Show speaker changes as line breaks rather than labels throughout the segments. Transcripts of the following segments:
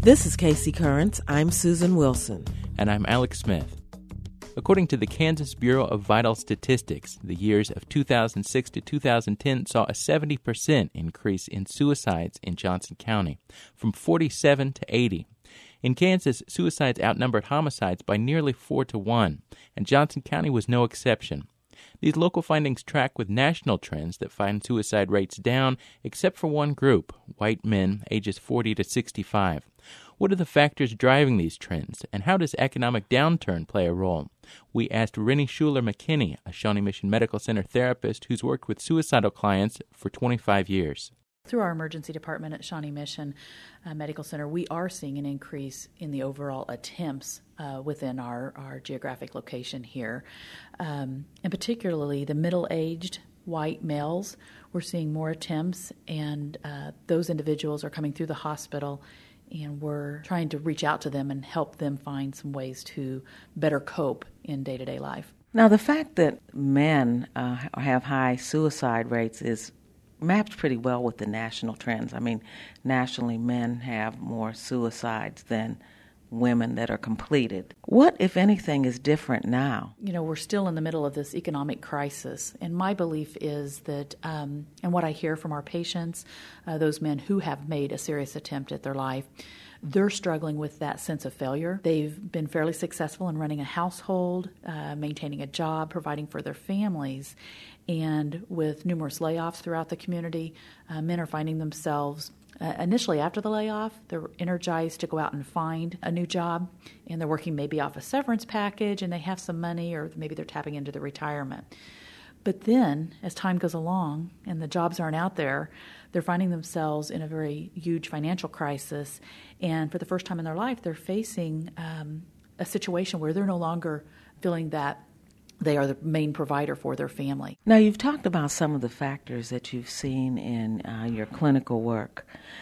This is Casey Currents. I'm Susan Wilson.
And I'm Alex Smith. According to the Kansas Bureau of Vital Statistics, the years of 2006 to 2010 saw a 70% increase in suicides in Johnson County, from 47 to 80. In Kansas, suicides outnumbered homicides by nearly 4-1, and Johnson County was no exception. These local findings track with national trends that find suicide rates down, except for one group, white men ages 40 to 65. What are the factors driving these trends, and how does economic downturn play a role? We asked Rennie Schuler McKinney, a Shawnee Mission Medical Center therapist who's worked with suicidal clients for 25 years.
Through our emergency department at Shawnee Mission Medical Center, we are seeing an increase in the overall attempts within our geographic location here. And particularly the middle-aged white males, we're seeing more attempts, and those individuals are coming through the hospital, and we're trying to reach out to them and help them find some ways to better cope in day-to-day life.
Now, the fact that men have high suicide rates is mapped pretty well with the national trends. I mean, nationally, men have more suicides than women that are completed. What, if anything, is different now?
You know, we're still in the middle of this economic crisis, and my belief is that, and what I hear from our patients, those men who have made a serious attempt at their life, they're struggling with that sense of failure. They've been fairly successful in running a household, maintaining a job, providing for their families, and with numerous layoffs throughout the community, men are finding themselves initially after the layoff, they're energized to go out and find a new job, and they're working maybe off a severance package, and they have some money, or maybe they're tapping into the retirement. But then, as time goes along and the jobs aren't out there, they're finding themselves in a very huge financial crisis, and for the first time in their life, they're facing a situation where they're no longer feeling that they are the main provider for their family.
Now, you've talked about some of the factors that you've seen in your clinical work.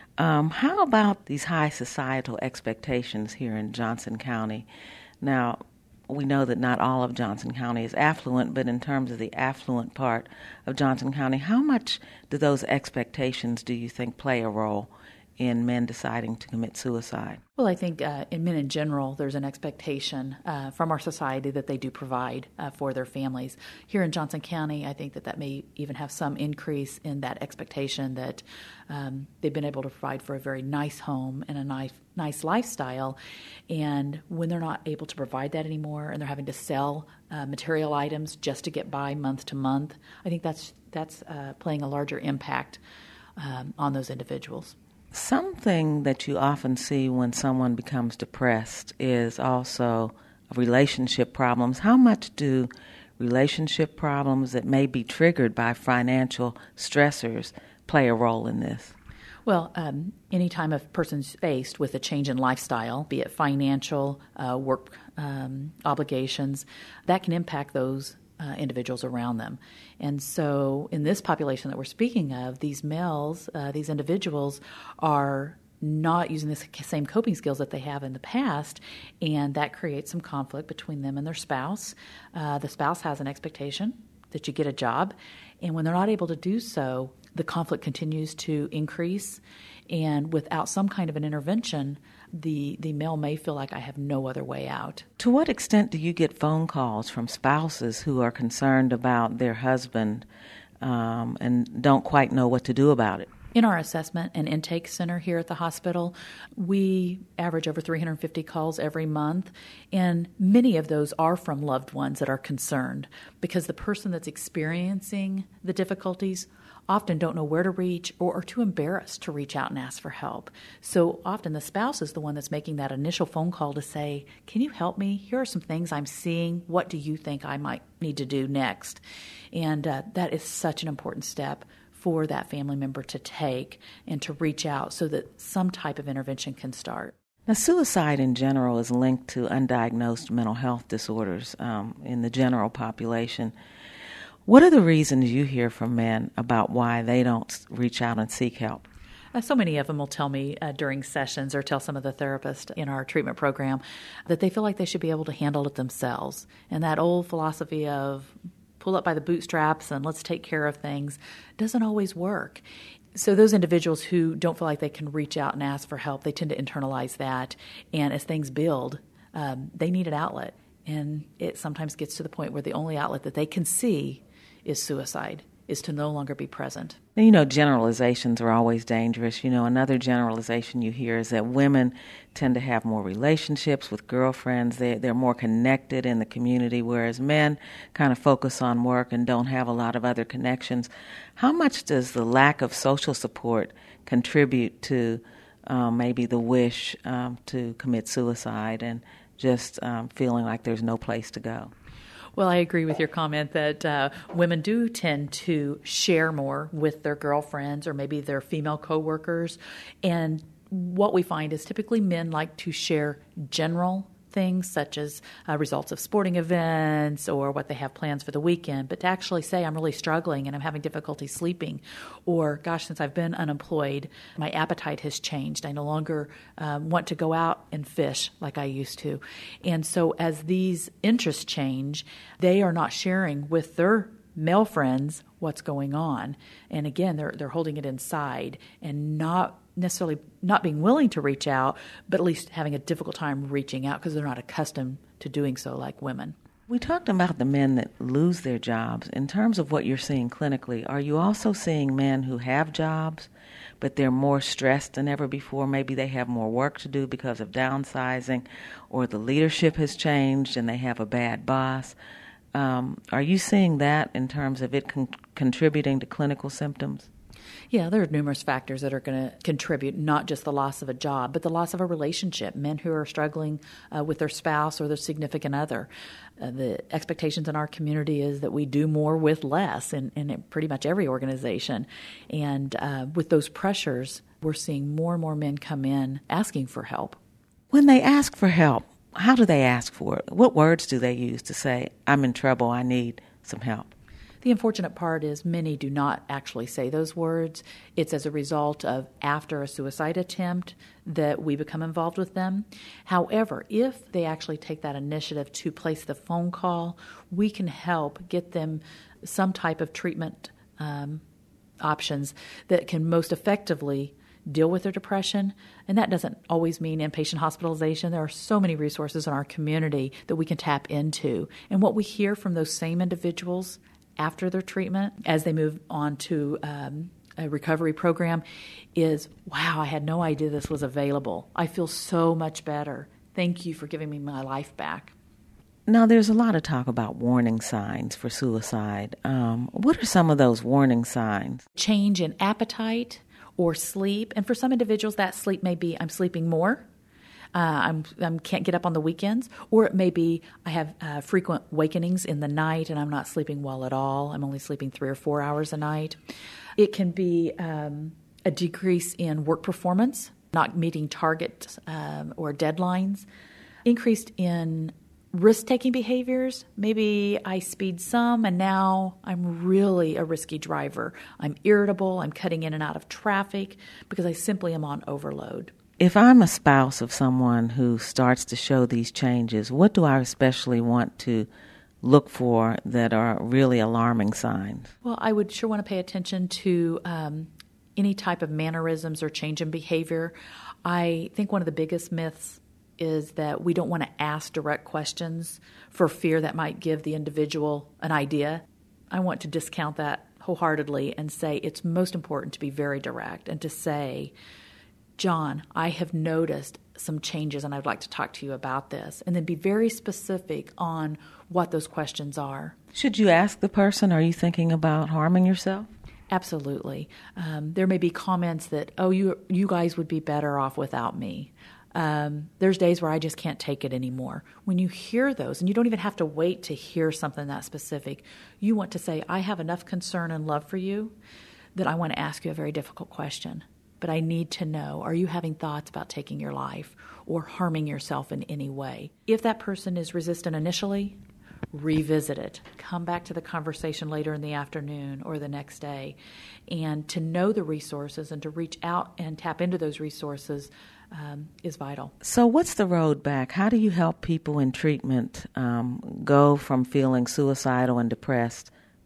How about these high societal expectations here in Johnson County? Now, we know that not all of Johnson County is affluent, but in terms of the affluent part of Johnson County, how much do those expectations, do you think, play a role in men deciding to commit suicide?
Well, I think in men in general, there's an expectation from our society that they do provide for their families. Here in Johnson County, I think that may even have some increase in that expectation that they've been able to provide for a very nice home and a nice lifestyle. And when they're not able to provide that anymore and they're having to sell material items just to get by month to month, I think that's playing a larger impact on those individuals.
Something that you often see when someone becomes depressed is also relationship problems. How much do relationship problems that may be triggered by financial stressors play a role in this?
Well, anytime a person's faced with a change in lifestyle, be it financial, work obligations, that can impact those individuals around them. And so in this population that we're speaking of, these males, these individuals are not using the same coping skills that they have in the past, and that creates some conflict between them and their spouse. The spouse has an expectation that you get a job, and when they're not able to do so, the conflict continues to increase, and without some kind of an intervention, the male may feel like I have no other way out.
To what extent do you get phone calls from spouses who are concerned about their husband and don't quite know what to do about it?
In our assessment and intake center here at the hospital, we average over 350 calls every month, and many of those are from loved ones that are concerned because the person that's experiencing the difficulties often don't know where to reach or are too embarrassed to reach out and ask for help. So often the spouse is the one that's making that initial phone call to say, can you help me? Here are some things I'm seeing. What do you think I might need to do next? And that is such an important step for that family member to take and to reach out so that some type of intervention can start.
Now, suicide in general is linked to undiagnosed mental health disorders in the general population. What are the reasons you hear from men about why they don't reach out and seek help?
So many of them will tell me during sessions or tell some of the therapists in our treatment program that they feel like they should be able to handle it themselves. And that old philosophy of pull up by the bootstraps and let's take care of things doesn't always work. So those individuals who don't feel like they can reach out and ask for help, they tend to internalize that. And as things build, they need an outlet. And it sometimes gets to the point where the only outlet that they can see is suicide, is to no longer be present.
Generalizations are always dangerous. Another generalization you hear is that women tend to have more relationships with girlfriends. They're more connected in the community, whereas men kind of focus on work and don't have a lot of other connections. How much does the lack of social support contribute to maybe the wish to commit suicide and just feeling like there's no place to go?
Well, I agree with your comment that women do tend to share more with their girlfriends or maybe their female coworkers. And what we find is typically men like to share general things such as results of sporting events or what they have plans for the weekend, but to actually say, I'm really struggling and I'm having difficulty sleeping, or gosh, since I've been unemployed, my appetite has changed. I no longer want to go out and fish like I used to. And so as these interests change, they are not sharing with their male friends what's going on. And again, they're holding it inside and not necessarily not being willing to reach out, but at least having a difficult time reaching out because they're not accustomed to doing so like women.
We talked about the men that lose their jobs. In terms of what you're seeing clinically, are you also seeing men who have jobs, but they're more stressed than ever before? Maybe they have more work to do because of downsizing, or the leadership has changed and they have a bad boss. Are you seeing that in terms of it contributing to clinical symptoms?
Yeah, there are numerous factors that are going to contribute, not just the loss of a job, but the loss of a relationship. Men who are struggling with their spouse or their significant other. The expectations in our community is that we do more with less in pretty much every organization. And with those pressures, we're seeing more and more men come in asking for help.
When they ask for help, how do they ask for it? What words do they use to say, I'm in trouble, I need some help?
The unfortunate part is many do not actually say those words. It's as a result of after a suicide attempt that we become involved with them. However, if they actually take that initiative to place the phone call, we can help get them some type of treatment options that can most effectively deal with their depression. And that doesn't always mean inpatient hospitalization. There are so many resources in our community that we can tap into. And what we hear from those same individuals after their treatment, as they move on to a recovery program, is, wow, I had no idea this was available. I feel so much better. Thank you for giving me my life back.
Now, there's a lot of talk about warning signs for suicide. What are some of those warning signs?
Change in appetite or sleep. And for some individuals, that sleep may be, I'm sleeping more. I can't get up on the weekends, or it may be I have frequent wakenings in the night and I'm not sleeping well at all. I'm only sleeping 3 or 4 hours a night. It can be a decrease in work performance, not meeting targets or deadlines, increased in risk-taking behaviors. Maybe I speed some and now I'm really a risky driver. I'm irritable, I'm cutting in and out of traffic because I simply am on overload.
If I'm a spouse of someone who starts to show these changes, what do I especially want to look for that are really alarming signs?
Well, I would sure want to pay attention to any type of mannerisms or change in behavior. I think one of the biggest myths is that we don't want to ask direct questions for fear that might give the individual an idea. I want to discount that wholeheartedly and say it's most important to be very direct and to say, John, I have noticed some changes and I'd like to talk to you about this. And then be very specific on what those questions are.
Should you ask the person, are you thinking about harming yourself?
Absolutely. There may be comments that, oh, you guys would be better off without me. There's days where I just can't take it anymore. When you hear those, and you don't even have to wait to hear something that specific, you want to say, I have enough concern and love for you that I want to ask you a very difficult question. But I need to know, are you having thoughts about taking your life or harming yourself in any way? If that person is resistant initially, revisit it. Come back to the conversation later in the afternoon or the next day. And to know the resources and to reach out and tap into those resources is vital.
So what's the road back? How do you help people in treatment go from feeling suicidal and depressed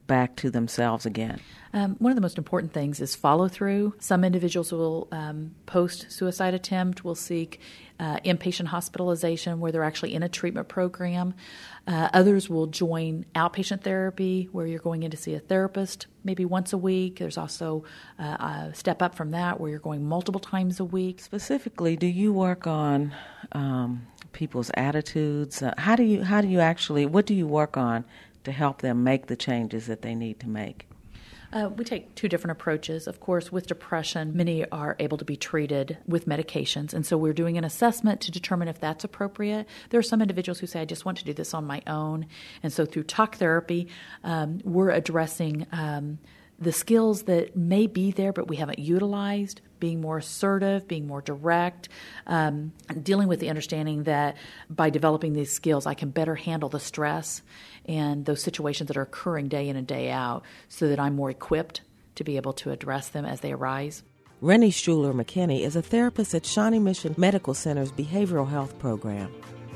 back to themselves again?
One of the most important things is follow through. Some individuals will, post-suicide attempt, will seek inpatient hospitalization where they're actually in a treatment program. Others will join outpatient therapy where you're going in to see a therapist maybe once a week. There's also a step up from that where you're going multiple times a week.
Specifically, do you work on people's attitudes? What do you work on to help them make the changes that they need to make?
We take two different approaches. Of course, with depression, many are able to be treated with medications, and so we're doing an assessment to determine if that's appropriate. There are some individuals who say, I just want to do this on my own, and so through talk therapy, we're addressing the skills that may be there but we haven't utilized, being more assertive, being more direct, dealing with the understanding that by developing these skills, I can better handle the stress and those situations that are occurring day in and day out so that I'm more equipped to be able to address them as they arise.
Rennie Schuler McKinney is a therapist at Shawnee Mission Medical Center's Behavioral Health Program.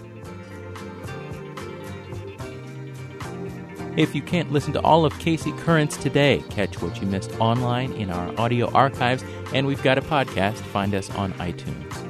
If you can't listen to all of Casey Currents today, catch what you missed online in our audio archives, and we've got a podcast. Find us on iTunes.